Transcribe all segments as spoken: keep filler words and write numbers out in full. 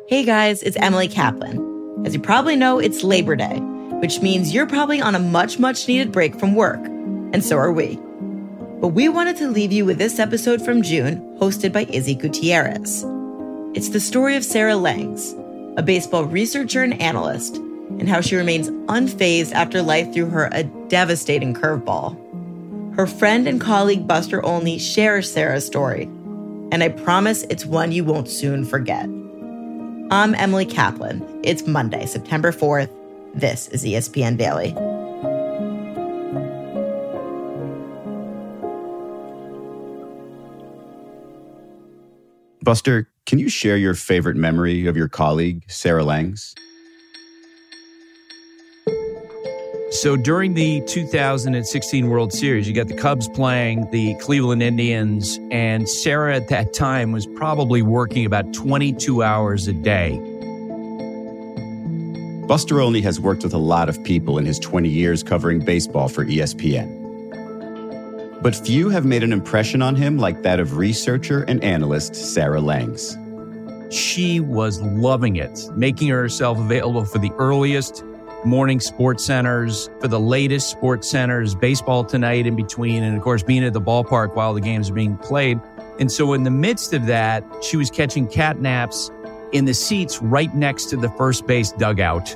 Hey guys, it's Emily Kaplan. As you probably know, it's Labor Day, which means you're probably on a much, much needed break from work. And so are we. But we wanted to leave you with this episode from June, hosted by Izzy Gutierrez. It's the story of Sarah Langs, a baseball researcher and analyst, and how she remains unfazed after life threw her a devastating curveball. Her friend and colleague Buster Olney shares Sarah's story, and I promise it's one you won't soon forget. I'm Emily Kaplan. It's Monday, September fourth. This is E S P N Daily. Buster, can you share your favorite memory of your colleague, Sarah Langs? So during the two thousand sixteen World Series, you got the Cubs playing the Cleveland Indians, and Sarah at that time was probably working about twenty-two hours a day. Buster Olney has worked with a lot of people in his twenty years covering baseball for E S P N. But few have made an impression on him like that of researcher and analyst Sarah Langs. She was loving it, making herself available for the earliest morning sports centers, for the latest sports centers, Baseball Tonight in between, and of course being at the ballpark while the games are being played. And so in the midst of that, she was catching cat naps in the seats right next to the first base dugout.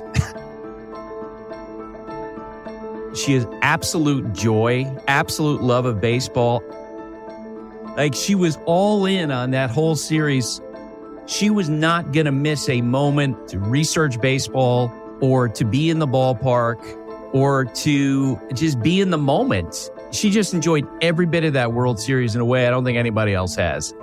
She has absolute joy, absolute love of baseball. Like, she was all in on that whole series. She was not going to miss a moment to research baseball or to be in the ballpark or to just be in the moment. She just enjoyed every bit of that World Series in a way I don't think anybody else has.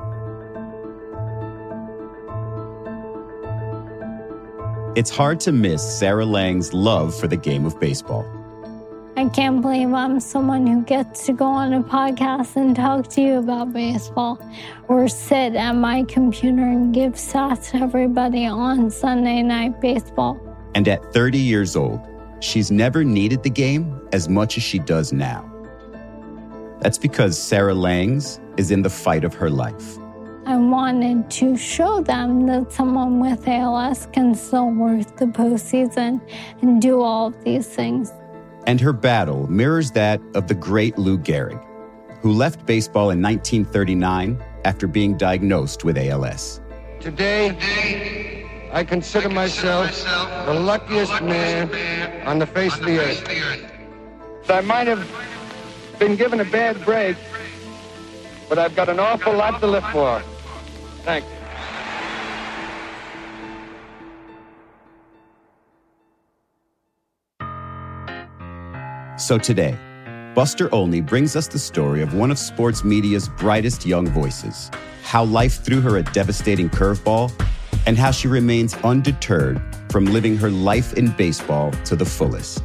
It's hard to miss Sarah Langs' love for the game of baseball. I can't believe I'm someone who gets to go on a podcast and talk to you about baseball or sit at my computer and give stats to everybody on Sunday Night Baseball. And at thirty years old, she's never needed the game as much as she does now. That's because Sarah Langs is in the fight of her life. I wanted to show them that someone with A L S can still work the postseason and do all of these things. And her battle mirrors that of the great Lou Gehrig, who left baseball in nineteen thirty-nine after being diagnosed with A L S. Today, I consider myself the luckiest man on the face of the earth. I might have been given a bad break, but I've got an awful lot to live for. Thank you. So today, Buster Olney brings us the story of one of sports media's brightest young voices, how life threw her a devastating curveball, and how she remains undeterred from living her life in baseball to the fullest.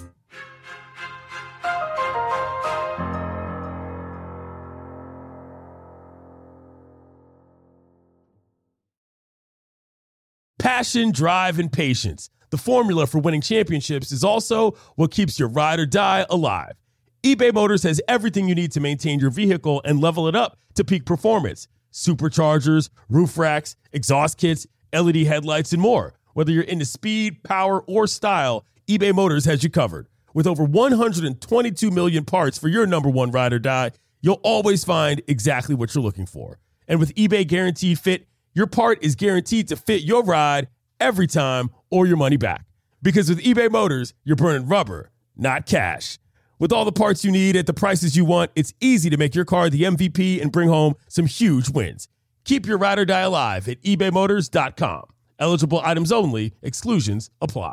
Passion, drive, and patience. The formula for winning championships is also what keeps your ride or die alive. eBay Motors has everything you need to maintain your vehicle and level it up to peak performance. Superchargers, roof racks, exhaust kits, L E D headlights, and more. Whether you're into speed, power, or style, eBay Motors has you covered. With over one hundred twenty-two million parts for your number one ride or die, you'll always find exactly what you're looking for. And with eBay Guaranteed Fit, your part is guaranteed to fit your ride every time or your money back. Because with eBay Motors, you're burning rubber, not cash. With all the parts you need at the prices you want, it's easy to make your car the M V P and bring home some huge wins. Keep your ride or die alive at ebay motors dot com. Eligible items only. Exclusions apply.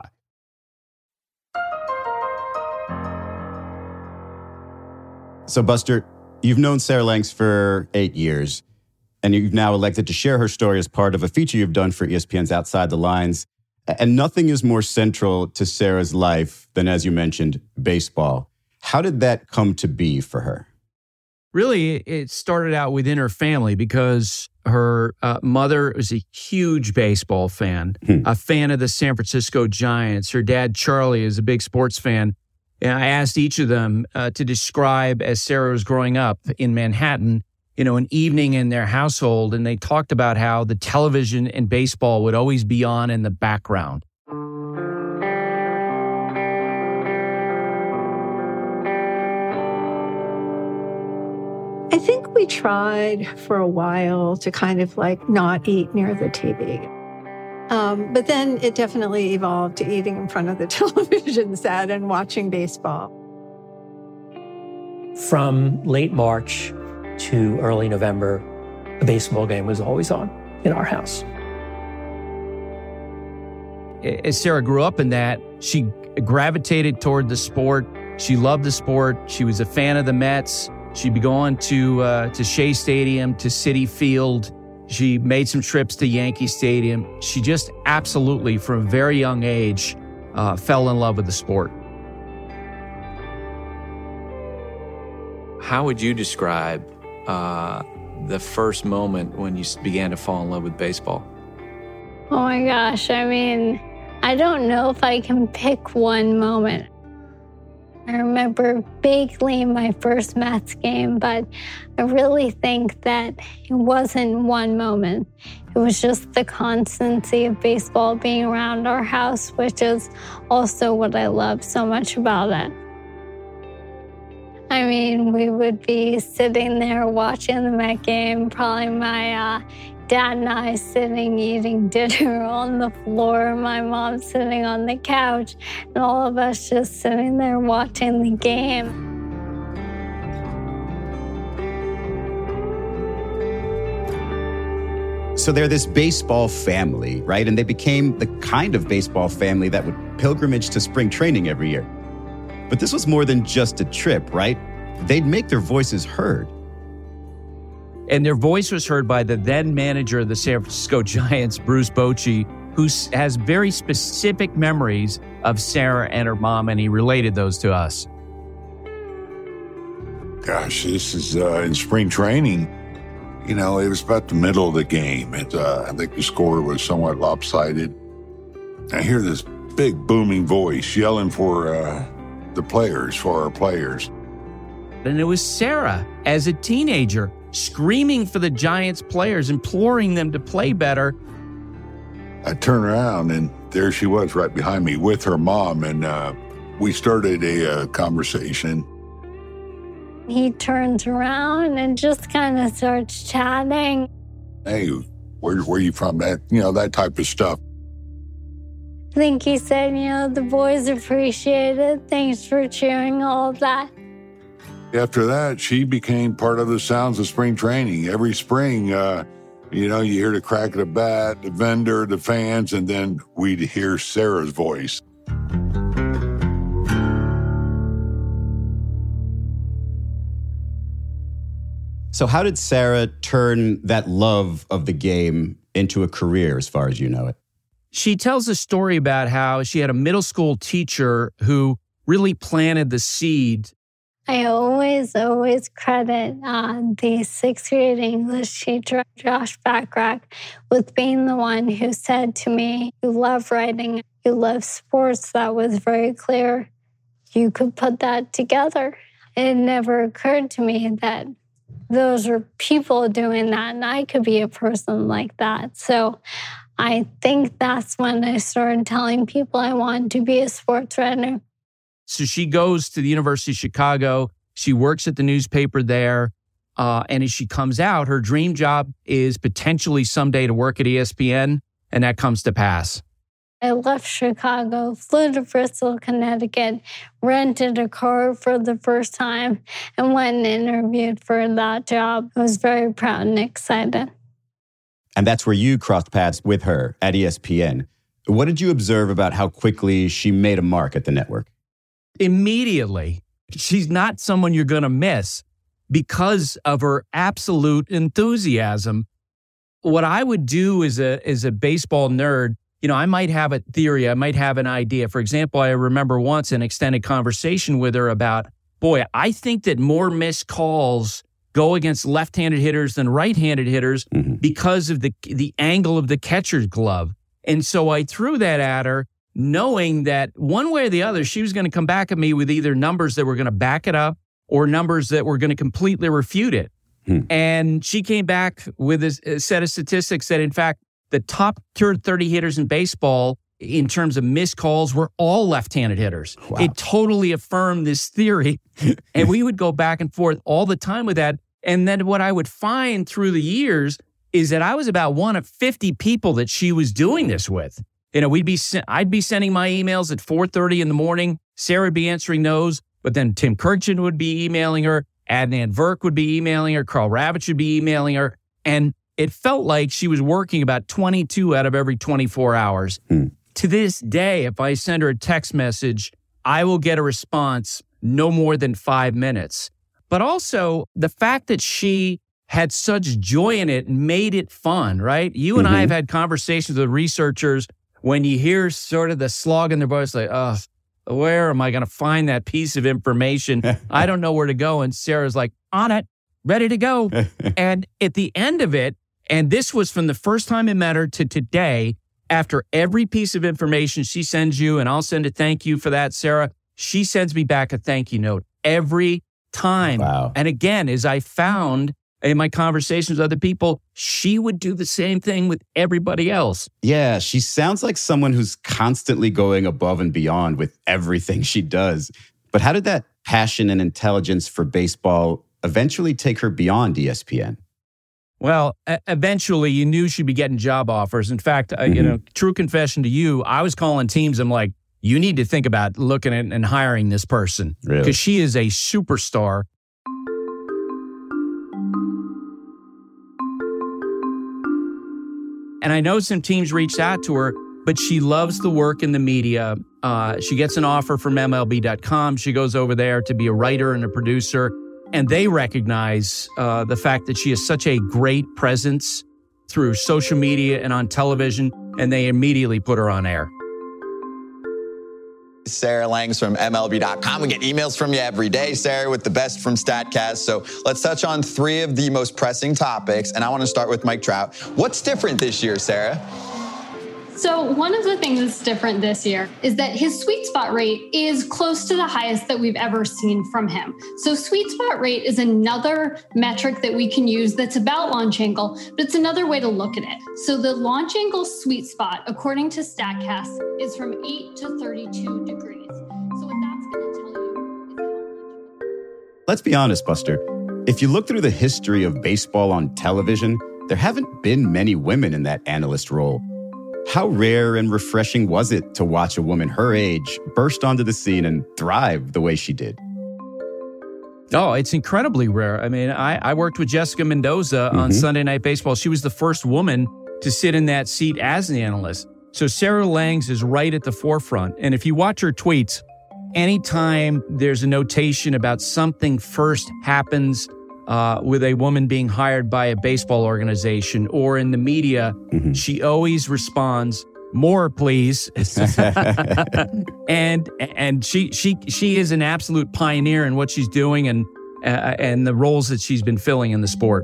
So, Buster, you've known Sarah Langs for eight years, and you've now elected to share her story as part of a feature you've done for E S P N's Outside the Lines. And nothing is more central to Sarah's life than, as you mentioned, baseball. How did that come to be for her? Really, it started out within her family because her uh, mother was a huge baseball fan, hmm. a fan of the San Francisco Giants. Her dad, Charlie, is a big sports fan. And I asked each of them uh, to describe, as Sarah was growing up in Manhattan, you know, an evening in their household, and they talked about how the television and baseball would always be on in the background. I think we tried for a while to kind of like not eat near the T V. Um, but then it definitely evolved to eating in front of the television set and watching baseball. From late March to early November, a baseball game was always on in our house. As Sarah grew up in that, she gravitated toward the sport. She loved the sport. She was a fan of the Mets. She'd be going to uh, to Shea Stadium, to Citi Field. She made some trips to Yankee Stadium. She just absolutely, from a very young age, uh, fell in love with the sport. How would you describe uh, the first moment when you began to fall in love with baseball? Oh my gosh, I mean, I don't know if I can pick one moment. I remember vaguely my first Mets game, but I really think that it wasn't one moment. It was just the constancy of baseball being around our house, which is also what I love so much about it. I mean, we would be sitting there watching the Met game, probably my uh, dad and I sitting eating dinner on the floor, my mom sitting on the couch, and all of us just sitting there watching the game. So they're this baseball family, right? And they became the kind of baseball family that would pilgrimage to spring training every year. But this was more than just a trip, right? They'd make their voices heard. And their voice was heard by the then manager of the San Francisco Giants, Bruce Bochy, who has very specific memories of Sarah and her mom, and he related those to us. Gosh, this is uh, in spring training. You know, it was about the middle of the game. And, uh, I think the score was somewhat lopsided. I hear this big booming voice yelling for uh, the players, for our players. And it was Sarah, as a teenager, screaming for the Giants players, imploring them to play better. I turned around, and there she was right behind me with her mom, and uh, we started a uh, conversation. He turns around and just kind of starts chatting. Hey, where, where are you from? That, you know, that type of stuff. I think he said, you know, the boys appreciate it. Thanks for cheering, all of that. After that, she became part of the sounds of spring training. Every spring, uh, you know, you hear the crack of the bat, the vendor, the fans, and then we'd hear Sarah's voice. So how did Sarah turn that love of the game into a career, as far as you know it? She tells a story about how she had a middle school teacher who really planted the seed. I always, always credit uh, the sixth grade English teacher, Josh Backrack, with being the one who said to me, you love writing, you love sports. That was very clear. You could put that together. It never occurred to me that those are people doing that, and I could be a person like that. So I think that's when I started telling people I wanted to be a sports writer. So she goes to the University of Chicago. She works at the newspaper there. Uh, and as she comes out, her dream job is potentially someday to work at E S P N, and that comes to pass. I left Chicago, flew to Bristol, Connecticut, rented a car for the first time, and went and interviewed for that job. I was very proud and excited. And that's where you crossed paths with her at E S P N. What did you observe about how quickly she made a mark at the network? Immediately. She's not someone you're going to miss because of her absolute enthusiasm. What I would do as a, as a baseball nerd, you know, I might have a theory, I might have an idea. For example, I remember once an extended conversation with her about, boy, I think that more missed calls go against left-handed hitters than right-handed hitters mm-hmm. because of the the angle of the catcher's glove. And so I threw that at her, knowing that one way or the other, she was going to come back at me with either numbers that were going to back it up or numbers that were going to completely refute it. Hmm. And she came back with a, a set of statistics that, in fact, the top thirty hitters in baseball in terms of missed calls were all left-handed hitters. Wow. It totally affirmed this theory. And we would go back and forth all the time with that. And then what I would find through the years is that I was about one of fifty people that she was doing this with. You know, we'd be, I'd be sending my emails at four thirty in the morning. Sarah would be answering those, but then Tim Kirchin would be emailing her. Adnan Virk would be emailing her. Carl Ravitch would be emailing her. And it felt like she was working about twenty-two out of every twenty-four hours. Hmm. To this day, if I send her a text message, I will get a response no more than five minutes. But also the fact that she had such joy in it made it fun, right? You and mm-hmm. I have had conversations with researchers when you hear sort of the slog in their voice, like, oh, where am I going to find that piece of information? I don't know where to go. And Sarah's like, on it, ready to go. And at the end of it, and this was from the first time I met her to today, after every piece of information she sends you, and I'll send a thank you for that, Sarah, she sends me back a thank you note every time. Wow. And again, as I found in my conversations with other people, she would do the same thing with everybody else. Yeah, she sounds like someone who's constantly going above and beyond with everything she does. But how did that passion and intelligence for baseball eventually take her beyond E S P N? Well, eventually you knew she'd be getting job offers. In fact, mm-hmm. uh, you know, true confession to you, I was calling teams. I'm like, you need to think about looking at and hiring this person because really? She is a superstar. And I know some teams reached out to her, but she loves the work in the media. Uh, she gets an offer from M L B dot com. She goes over there to be a writer and a producer. And they recognize uh, the fact that she has such a great presence through social media and on television, and they immediately put her on air. Sarah Langs from M L B dot com. We get emails from you every day, Sarah, with the best from StatCast. So let's touch on three of the most pressing topics. And I want to start with Mike Trout. What's different this year, Sarah? So one of the things that's different this year is that his sweet spot rate is close to the highest that we've ever seen from him. So sweet spot rate is another metric that we can use that's about launch angle, but it's another way to look at it. So the launch angle sweet spot, according to StatCast, is from eight to thirty-two degrees. So what that's going to tell you is how much... Let's be honest, Buster. If you look through the history of baseball on television, there haven't been many women in that analyst role. How rare and refreshing was it to watch a woman her age burst onto the scene and thrive the way she did? Oh, it's incredibly rare. I mean, I, I worked with Jessica Mendoza mm-hmm. on Sunday Night Baseball. She was the first woman to sit in that seat as an analyst. So Sarah Langs is right at the forefront. And if you watch her tweets, anytime there's a notation about something first happens Uh, with a woman being hired by a baseball organization or in the media, mm-hmm. she always responds, "More, please." and and she she she is an absolute pioneer in what she's doing and uh, and the roles that she's been filling in the sport.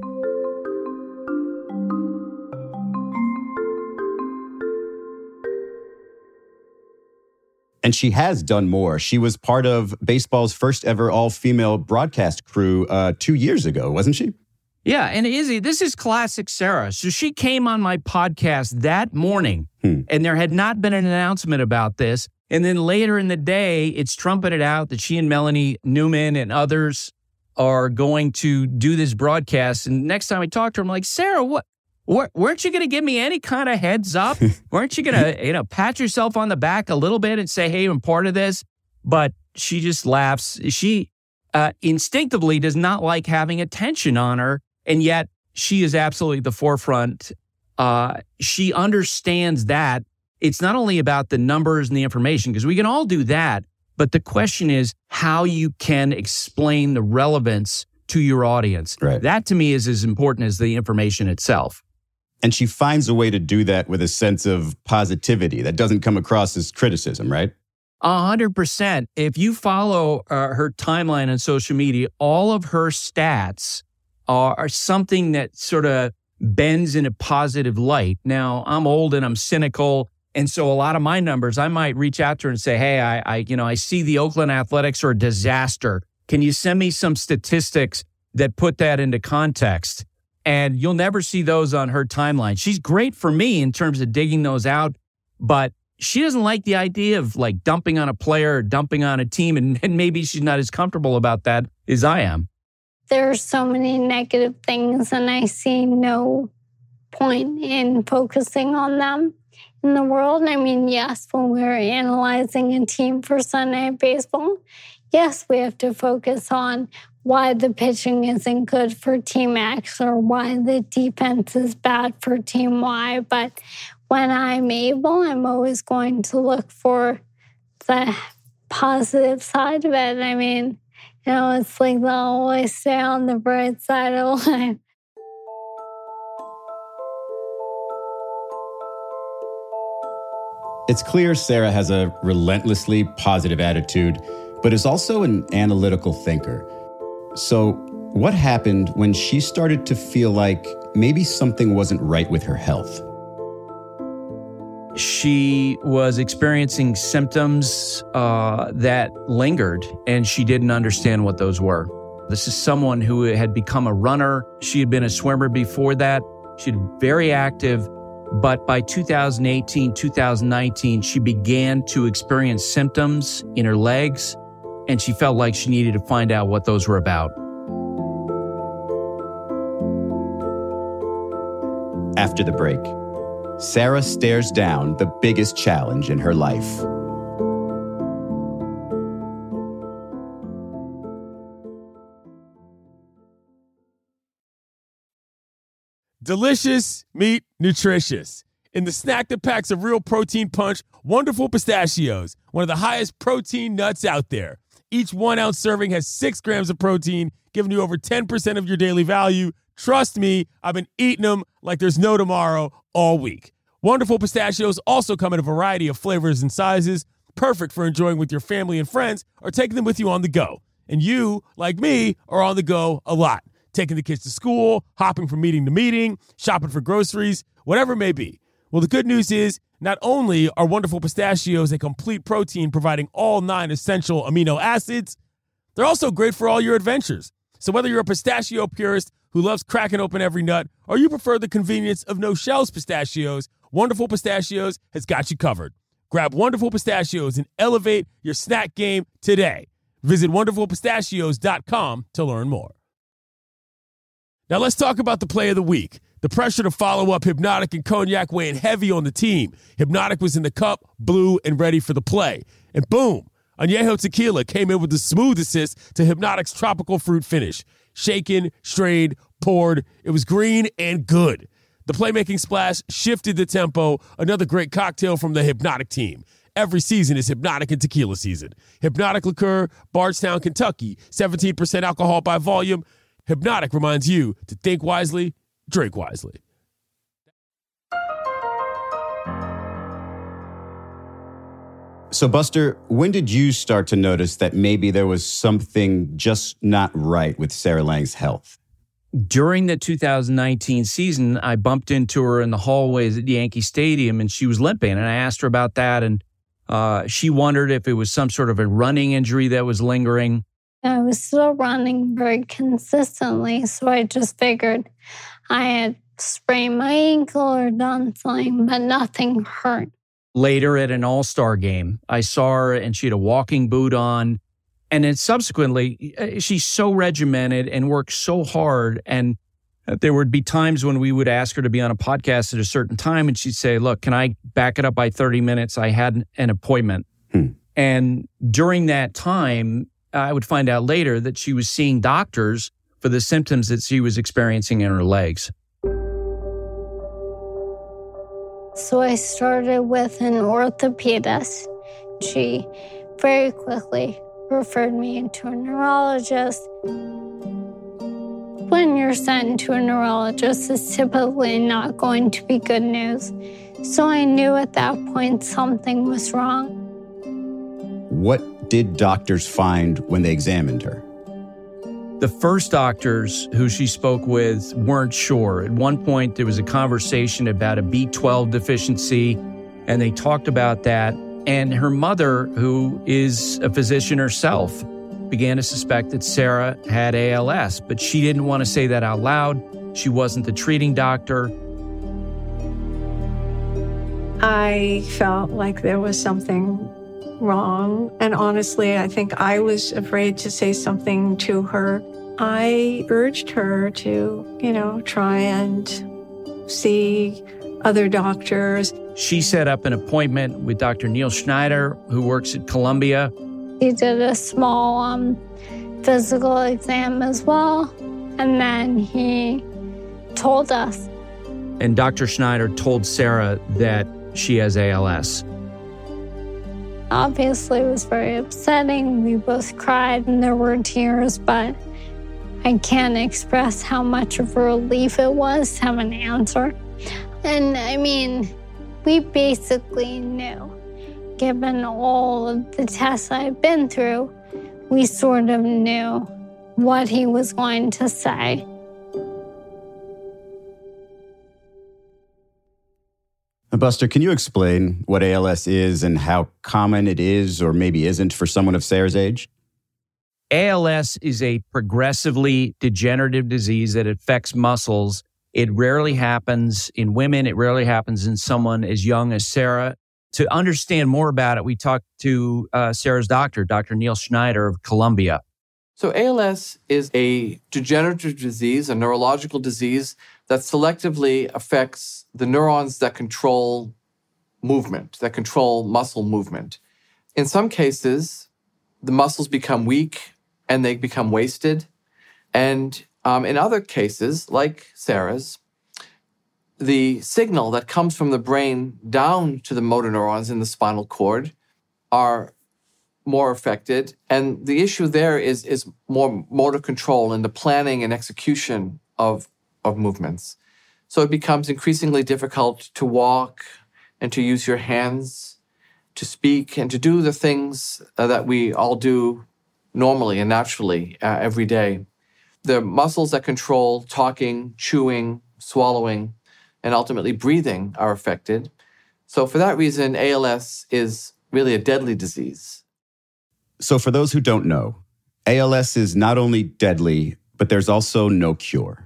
And she has done more. She was part of baseball's first ever all-female broadcast crew uh, two years ago, wasn't she? Yeah, and Izzy, this is classic Sarah. So she came on my podcast that morning, hmm. and there had not been an announcement about this. And then later in the day, it's trumpeted out that she and Melanie Newman and others are going to do this broadcast. And next time I talk to her, I'm like, Sarah, what? Weren't you going to give me any kind of heads up? Weren't you going to, you know, pat yourself on the back a little bit and say, hey, I'm part of this? But she just laughs. She uh, instinctively does not like having attention on her. And yet she is absolutely the forefront. Uh, she understands that it's not only about the numbers and the information, because we can all do that. But the question is how you can explain the relevance to your audience. Right. That to me is as important as the information itself. And she finds a way to do that with a sense of positivity that doesn't come across as criticism, right? A hundred percent. If you follow uh, her timeline on social media, all of her stats are, are something that sort of bends in a positive light. Now, I'm old and I'm cynical. And so a lot of my numbers, I might reach out to her and say, hey, I, I, you know, I see the Oakland Athletics are a disaster. Can you send me some statistics that put that into context. And you'll never see those on her timeline. She's great for me in terms of digging those out, but she doesn't like the idea of like dumping on a player or dumping on a team, and, and maybe she's not as comfortable about that as I am. There are so many negative things, and I see no point in focusing on them in the world. I mean, yes, when we're analyzing a team for Sunday Night Baseball, yes, we have to focus on why the pitching isn't good for Team X or why the defense is bad for Team Y. But when I'm able, I'm always going to look for the positive side of it. I mean, you know, it's like they'll always stay on the bright side of life. It's clear Sarah has a relentlessly positive attitude, but is also an analytical thinker. So what happened when she started to feel like maybe something wasn't right with her health? She was experiencing symptoms uh, that lingered, and she didn't understand what those were. This is someone who had become a runner. She had been a swimmer before that. She had been very active. But by two thousand eighteen, two thousand nineteen, she began to experience symptoms in her legs, and she felt like she needed to find out what those were about. After the break, Sarah stares down the biggest challenge in her life. Delicious, meat, nutritious. In the snack that packs a real protein punch, Wonderful Pistachios, one of the highest protein nuts out there. Each one-ounce serving has six grams of protein, giving you over ten percent of your daily value. Trust me, I've been eating them like there's no tomorrow all week. Wonderful Pistachios also come in a variety of flavors and sizes, perfect for enjoying with your family and friends or taking them with you on the go. And you, like me, are on the go a lot. Taking the kids to school, hopping from meeting to meeting, shopping for groceries, whatever it may be. Well, the good news is not only are Wonderful Pistachios a complete protein providing all nine essential amino acids, they're also great for all your adventures. So whether you're a pistachio purist who loves cracking open every nut or you prefer the convenience of no-shells pistachios, Wonderful Pistachios has got you covered. Grab Wonderful Pistachios and elevate your snack game today. Visit wonderful pistachios dot com to learn more. Now let's talk about the play of the week. The pressure to follow up Hypnotic and Cognac weighing heavy on the team. Hypnotic was in the cup, blue, and ready for the play. And boom, Añejo Tequila came in with the smooth assist to Hypnotic's tropical fruit finish. Shaken, strained, poured. It was green and good. The playmaking splash shifted the tempo. Another great cocktail from the Hypnotic team. Every season is Hypnotic and Tequila season. Hypnotic Liqueur, Bardstown, Kentucky. seventeen percent alcohol by volume. Hypnotic reminds you to think wisely, drink wisely. So, Buster, when did you start to notice that maybe there was something just not right with Sarah Lang's health? During the two thousand nineteen season, I bumped into her in the hallways at Yankee Stadium, and she was limping. And I asked her about that, and uh, she wondered if it was some sort of a running injury that was lingering. I was still running very consistently, so I just figured I had sprained my ankle or done something, but nothing hurt. Later at an all-star game, I saw her and she had a walking boot on. And then subsequently, she's so regimented and works so hard. And there would be times when we would ask her to be on a podcast at a certain time, and she'd say, look, can I back it up by thirty minutes? I had an appointment. Hmm. And during that time, I would find out later that she was seeing doctors for the symptoms that she was experiencing in her legs. So I started with an orthopedist. She very quickly referred me to a neurologist. When you're sent to a neurologist, it's typically not going to be good news. So I knew at that point something was wrong. What did doctors find when they examined her? The first doctors who she spoke with weren't sure. At one point, there was a conversation about a B twelve deficiency, and they talked about that. And her mother, who is a physician herself, began to suspect that Sarah had A L S, but she didn't want to say that out loud. She wasn't the treating doctor. I felt like there was something wrong. And honestly, I think I was afraid to say something to her. I urged her to, you know, try and see other doctors. She set up an appointment with Doctor Neil Schneider, who works at Columbia. He did a small um, physical exam as well, and then he told us. And Doctor Schneider told Sarah that she has A L S. Obviously, it was very upsetting. We both cried and there were tears, but I can't express how much of a relief it was to have an answer. And I mean, we basically knew, given all of the tests I've been through, we sort of knew what he was going to say. Buster, can you explain what A L S is and how common it is or maybe isn't for someone of Sarah's age? A L S is a progressively degenerative disease that affects muscles. It rarely happens in women. It rarely happens in someone as young as Sarah. To understand more about it, we talked to uh, Sarah's doctor, Doctor Neil Schneider of Columbia. So A L S is a degenerative disease, a neurological disease that selectively affects the neurons that control movement, that control muscle movement. In some cases, the muscles become weak and they become wasted. And um, in other cases, like Sarah's, the signal that comes from the brain down to the motor neurons in the spinal cord are more affected. And the issue there is, is more motor control and the planning and execution of, of movements. So it becomes increasingly difficult to walk and to use your hands, to speak, and to do the things uh, that we all do normally and naturally uh, every day. The muscles that control talking, chewing, swallowing, and ultimately breathing are affected. So for that reason, A L S is really a deadly disease. So for those who don't know, A L S is not only deadly, but there's also no cure.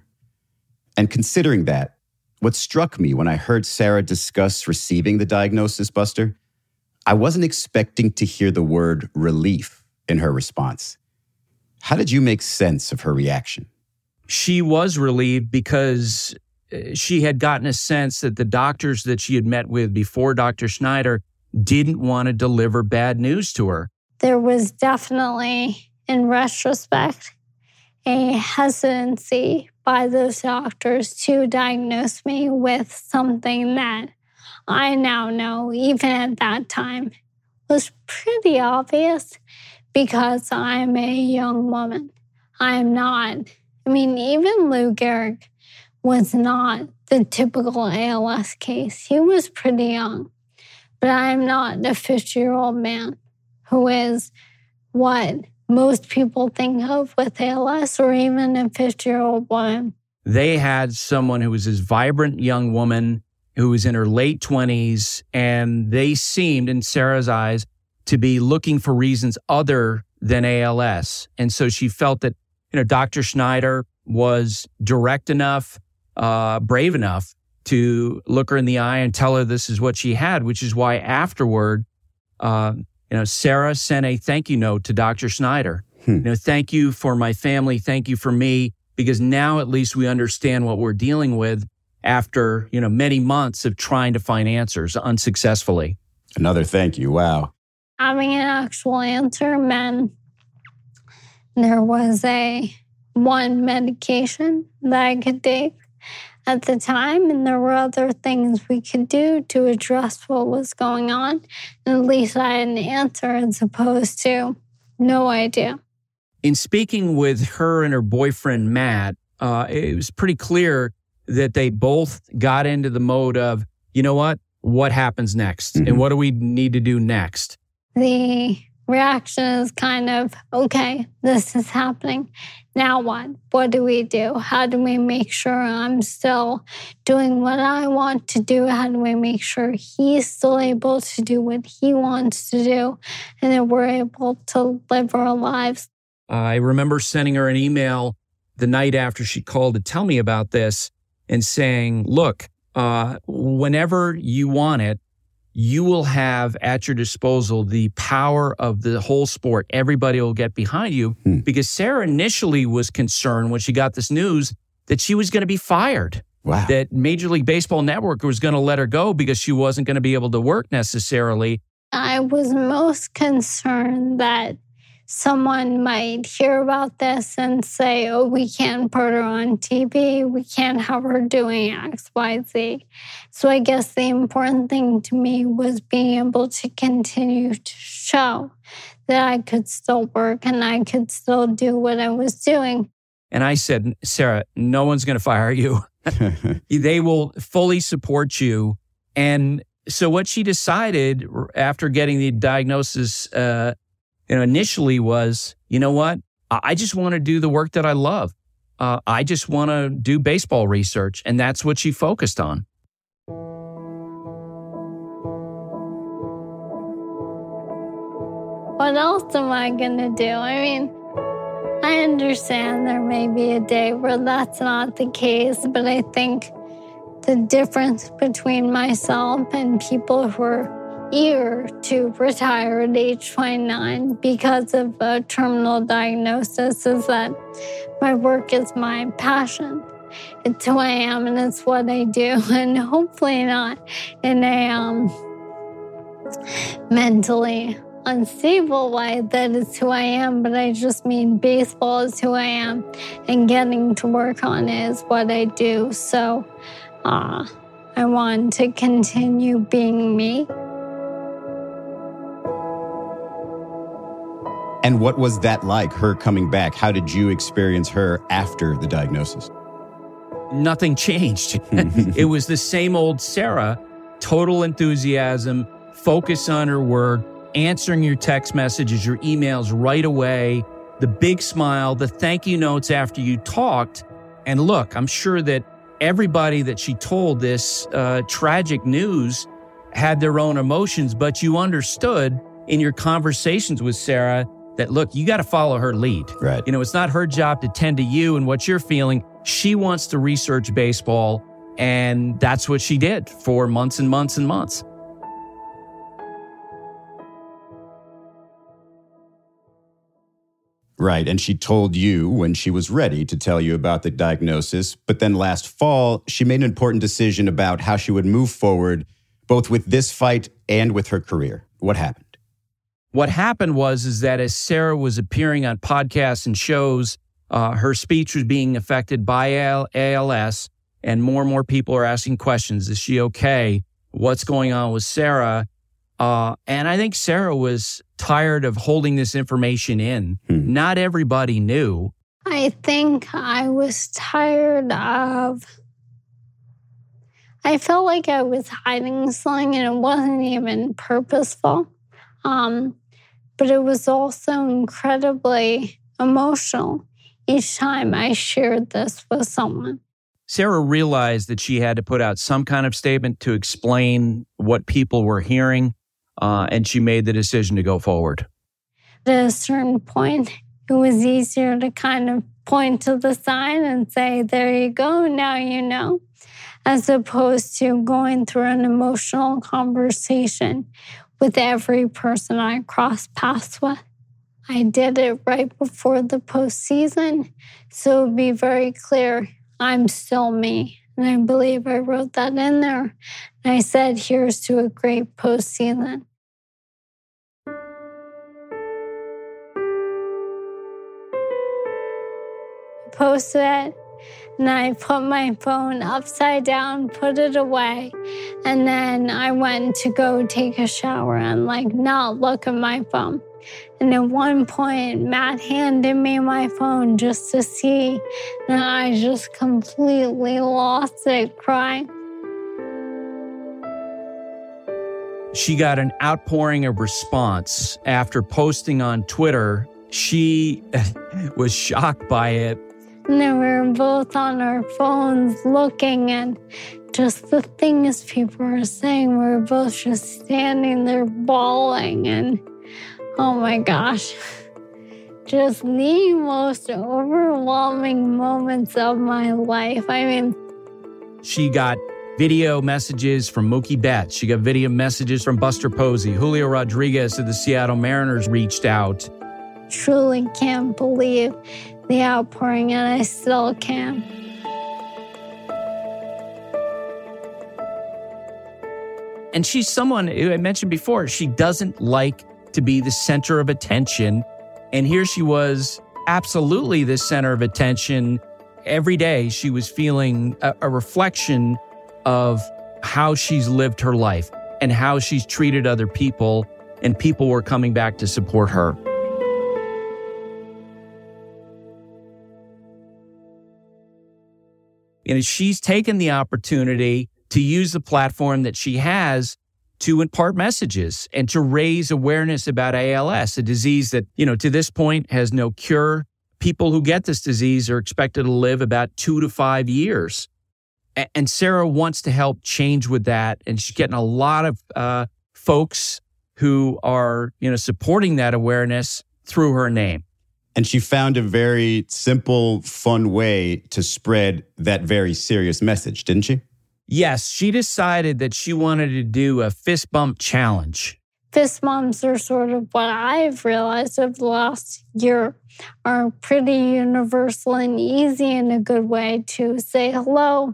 And considering that, what struck me when I heard Sarah discuss receiving the diagnosis, Buster, I wasn't expecting to hear the word relief in her response. How did you make sense of her reaction? She was relieved because she had gotten a sense that the doctors that she had met with before Doctor Schneider didn't want to deliver bad news to her. There was definitely, in retrospect, a hesitancy by those doctors to diagnose me with something that I now know, even at that time, was pretty obvious because I'm a young woman. I'm not, I mean, even Lou Gehrig was not the typical A L S case. He was pretty young, but I'm not a fifty-year-old man who is what most people think of with A L S, or even a fifty-year-old woman. They had someone who was this vibrant young woman who was in her late twenties, and they seemed, in Sarah's eyes, to be looking for reasons other than A L S. And so she felt that, you know, Doctor Schneider was direct enough, uh, brave enough to look her in the eye and tell her this is what she had, which is why afterward, uh, you know, Sarah sent a thank you note to Doctor Schneider. Hmm. You know, thank you for my family. Thank you for me, because now at least we understand what we're dealing with after, you know, many months of trying to find answers unsuccessfully. Another thank you. Wow. Having an actual answer meant there was a one medication that I could take at the time, and there were other things we could do to address what was going on. And at least I had an answer as opposed to no idea. In speaking with her and her boyfriend, Matt, uh, it was pretty clear that they both got into the mode of, you know what, what happens next? Mm-hmm. And what do we need to do next? The reaction is kind of, okay, this is happening. Now what? What do we do? How do we make sure I'm still doing what I want to do? How do we make sure he's still able to do what he wants to do? And that we're able to live our lives. I remember sending her an email the night after she called to tell me about this and saying, look, uh, whenever you want it, you will have at your disposal the power of the whole sport. Everybody will get behind you. Hmm. Because Sarah initially was concerned when she got this news that she was going to be fired. Wow. That Major League Baseball Network was going to let her go because she wasn't going to be able to work necessarily. I was most concerned that someone might hear about this and say, oh, we can't put her on T V. We can't have her doing X, Y, Z. So I guess the important thing to me was being able to continue to show that I could still work and I could still do what I was doing. And I said, Sarah, no one's going to fire you. They will fully support you. And so what she decided after getting the diagnosis uh, you know, initially was, you know what? I just want to do the work that I love. Uh, I just want to do baseball research. And that's what she focused on. What else am I going to do? I mean, I understand there may be a day where that's not the case, but I think the difference between myself and people who are eager to retire at age twenty-nine because of a terminal diagnosis is that my work is my passion. It's who I am and it's what I do, and hopefully not in a um, mentally unstable way that is who I am, but I just mean baseball is who I am and getting to work on it is what I do. So uh, I want to continue being me. And what was that like, her coming back? How did you experience her after the diagnosis? Nothing changed. It was the same old Sarah, total enthusiasm, focus on her work, answering your text messages, your emails right away, the big smile, the thank you notes after you talked. And look, I'm sure that everybody that she told this uh, tragic news had their own emotions, but you understood in your conversations with Sarah that, look, you got to follow her lead. Right. You know, it's not her job to tend to you and what you're feeling. She wants to research baseball, and that's what she did for months and months and months. Right. And she told you when she was ready to tell you about the diagnosis. But then last fall, she made an important decision about how she would move forward, both with this fight and with her career. What happened? What happened was is that as Sarah was appearing on podcasts and shows, uh, her speech was being affected by A L S, and more and more people are asking questions. Is she okay? What's going on with Sarah? Uh, and I think Sarah was tired of holding this information in. Hmm. Not everybody knew. I think I was tired of... I felt like I was hiding something, and it wasn't even purposeful. Um, but it was also incredibly emotional each time I shared this with someone. Sarah realized that she had to put out some kind of statement to explain what people were hearing, uh, and she made the decision to go forward. At a certain point, it was easier to kind of point to the sign and say, there you go, now you know, as opposed to going through an emotional conversation with every person I crossed paths with. I did it right before the postseason, so it would be very clear I'm still me. And I believe I wrote that in there. And I said, here's to a great postseason. I posted it, and I put my phone upside down, put it away, and then I went to go take a shower and like not look at my phone. And at one point, Matt handed me my phone just to see, and I just completely lost it crying. She got an outpouring of response after posting on Twitter. She was shocked by it. And then we were both on our phones looking, and just the things people were saying, we were both just standing there bawling, and oh my gosh. just the most overwhelming moments of my life. I mean, she got video messages from Mookie Betts. She got video messages from Buster Posey. Julio Rodriguez of the Seattle Mariners reached out. Truly can't believe the outpouring, and I still can. And she's someone who I mentioned before, she doesn't like to be the center of attention. And here she was, absolutely the center of attention. Every day she was feeling a, a reflection of how she's lived her life and how she's treated other people, and people were coming back to support her. And she's taken the opportunity to use the platform that she has to impart messages and to raise awareness about A L S, a disease that, you know, to this point has no cure. People who get this disease are expected to live about two to five years. And Sarah wants to help change with that. And she's getting a lot of uh, folks who are, you know, supporting that awareness through her name. And she found a very simple, fun way to spread that very serious message, didn't she? Yes, she decided that she wanted to do a fist bump challenge. Fist bumps are sort of what I've realized over the last year are pretty universal and easy in a good way to say hello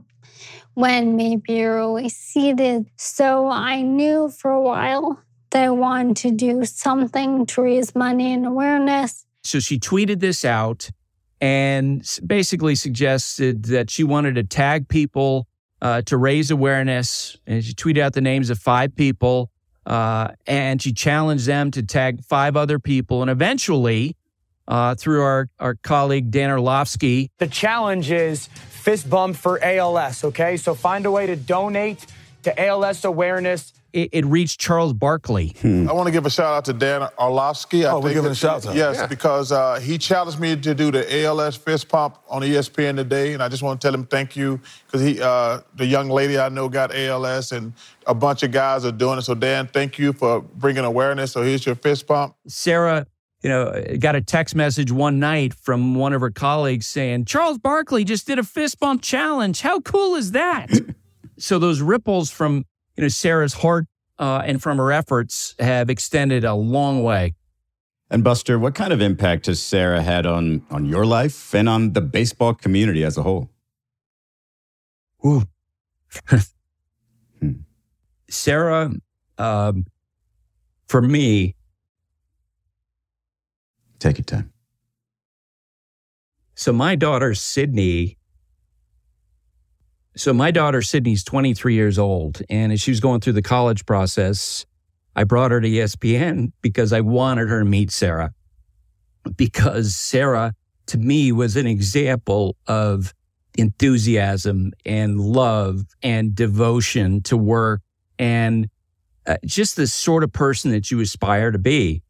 when maybe you're always seated. So I knew for a while that I wanted to do something to raise money and awareness. So she tweeted this out and basically suggested that she wanted to tag people Uh, to raise awareness. And she tweeted out the names of five people, uh, and she challenged them to tag five other people. And eventually, uh, through our, our colleague Dan Orlovsky, the challenge is fist bump for A L S, okay? So find a way to donate to A L S awareness. It, it reached Charles Barkley. Hmm. I want to give a shout out to Dan Orlovsky. Oh, we're giving a shout out. Yes, yeah. because uh, he challenged me to do the A L S fist pump on E S P N today, and I just want to tell him thank you because he, uh, the young lady I know got A L S, and a bunch of guys are doing it. So Dan, thank you for bringing awareness. So here's your fist pump. Sarah, you know, got a text message one night from one of her colleagues saying, Charles Barkley just did a fist bump challenge. How cool is that? So those ripples from, you know, Sarah's heart Uh, and from her efforts have extended a long way. And Buster, what kind of impact has Sarah had on, on your life and on the baseball community as a whole? Ooh. hmm. Sarah, um, for me... Take your time. So my daughter, Sydney... So my daughter, Sydney's twenty-three years old, and as she was going through the college process, I brought her to E S P N because I wanted her to meet Sarah. Because Sarah, to me, was an example of enthusiasm and love and devotion to work and uh, just the sort of person that you aspire to be.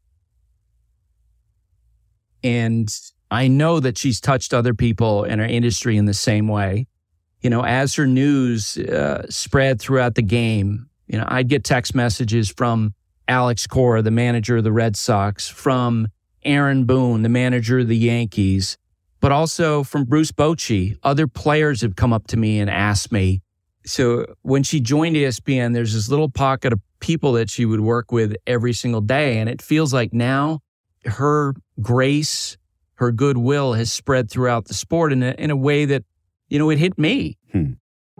And I know that she's touched other people in our industry in the same way. You know, as her news uh, spread throughout the game, you know, I'd get text messages from Alex Cora, the manager of the Red Sox, from Aaron Boone, the manager of the Yankees, but also from Bruce Bochy. Other players have come up to me and asked me. So when she joined E S P N, there's this little pocket of people that she would work with every single day. And it feels like now her grace, her goodwill has spread throughout the sport in a, in a way that, you know, it hit me. Hmm.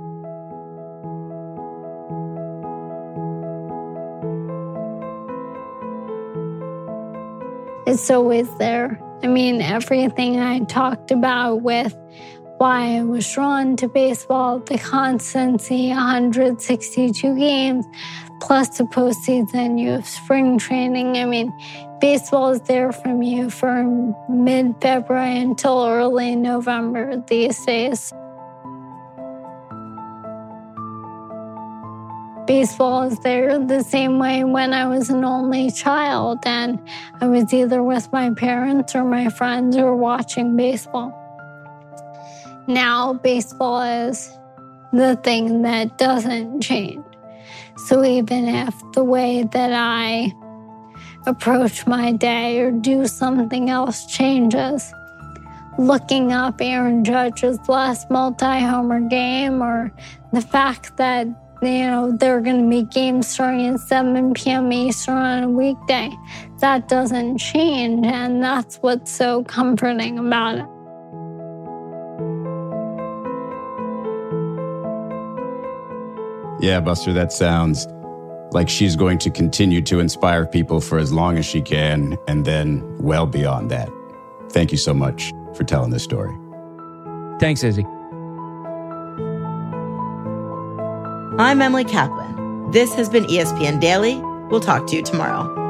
It's always there. I mean, everything I talked about with why I was drawn to baseball, the constancy, one hundred sixty-two games, plus the postseason, you have spring training. I mean, baseball is there from you from mid-February until early November these days. Baseball is there the same way when I was an only child and I was either with my parents or my friends or watching baseball. Now baseball is the thing that doesn't change. So even if the way that I approach my day or do something else changes. Looking up Aaron Judge's last multi-homer game, or the fact that, you know, there are going to be games starting at seven p.m. Eastern on a weekday, that doesn't change, and that's what's so comforting about it. Yeah, Buster, that sounds like she's going to continue to inspire people for as long as she can, and then well beyond that. Thank you so much for telling this story. Thanks, Izzy. I'm Emily Kaplan. This has been E S P N Daily. We'll talk to you tomorrow.